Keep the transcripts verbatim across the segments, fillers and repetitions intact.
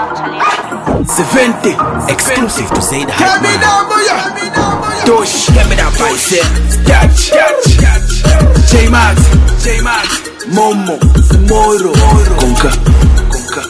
seventy, exclusive to say the hype man. Tosh, get me that bicep. Catch, catch, catch. J-Max, J-Max. Momo, Moro, Conca, Conca.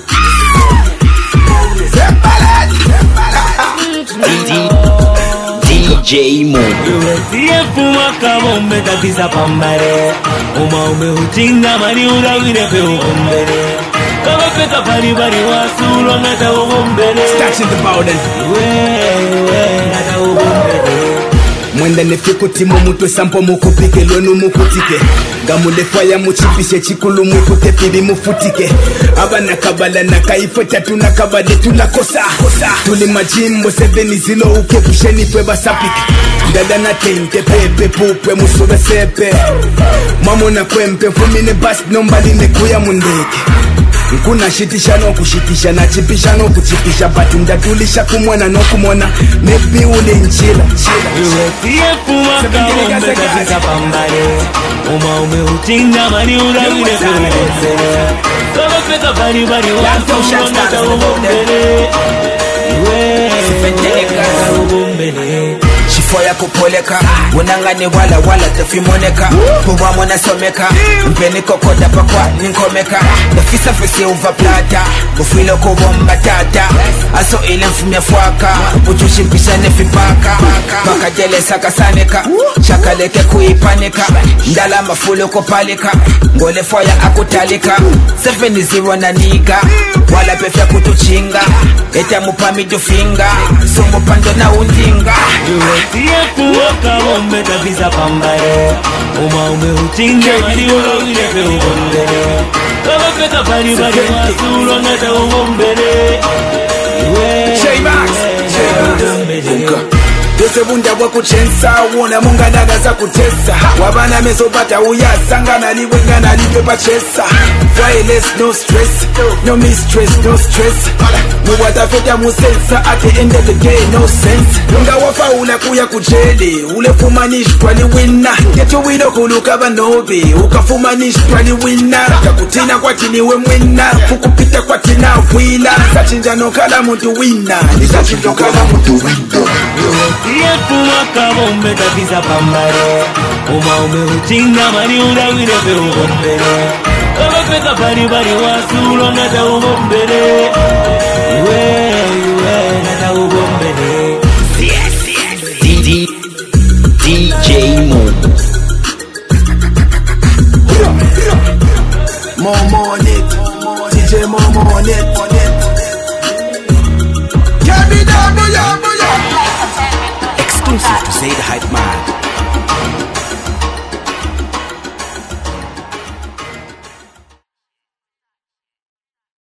D J Mo. Uwesiye fuma kama umetatiza pambare. Uma umehutinga mani urawine pe ugombere. Kama peta pari pari wasulo nata ugombere. Stacks in the building. Uwe, uwe, nata ugombere. Mwenda nefikuti mumutwe sampo mukupike lwenu mukutike Gamule faya muchipishe chikulu mukute pili mufutike Abana kabala na kaifo tatu na kabale tulakosa Tuli majimbo sebeni zilo uke pusheni fwe basapike Ndada na tente pepe pupe musube sepe Mamo na kwempe fumine basi nombali nekuya mundeke Nkuna shitisha no kushitisha na chipisha no kuchipisha Bati ndatulisha kumwana no kumona Nebi ule nchila Uwesiye fuma kama umetatiza pambare. Uma umehutinga mani urawine pe ugombere. Kama peta pari pari wasulo nata ugombere. Uwe, nata ugombere. Shifoya kupoleka Unangani wala wala tafimoneka Kuwa mwana someka Mpeni kokoda pakwa ninkomeka Nafisa fesi uva plata Ufilo kubomba tata Aso ile mfumia fuaka Utushimpisha nefipaka Paka jele saka saneka Chakaleke kuipanika Ndala mafulo kupalika Ngole foya akutalika Seven zero na niga Wala pefya kutuchinga Eta mupami dufinga Sumu pando na undinga Uwesiye fuma kama umetatiza pambare. Uma umehutinga mani urawine pe ugombere. Kama peta pari pari wasulo nata ugombere. Uwe, J-Max, J-Max. Dose bunda wakuchensa Wona munga naga za kutesa Wabana meso bata uyasanga Naliwenga nalipepa chesa Wireless, no stress No mistress, no stress Muwata feta musensa At the end of the day, no sense Unga wafa ula kuya kujele Ule fumanishwa ni winna Geto wino kuluka banobe Ukafumanishwa ni winna Kakutina kwa tiniwe mwinna Kukupita kwa tina wila Sachinja no kala muntu winna Nisachinja kala muntu winna Uwesiye fuma kama umetatiza pambare. Uma umehutinga mani urawine pe ugombere. Kama peta pari pari wasulo nata ugombere. Uwe, uwe, nata ugombere. D J Mo. Momo on it, D J Momo on it. Get me down, boya, boya. Exclusive to say the hype man.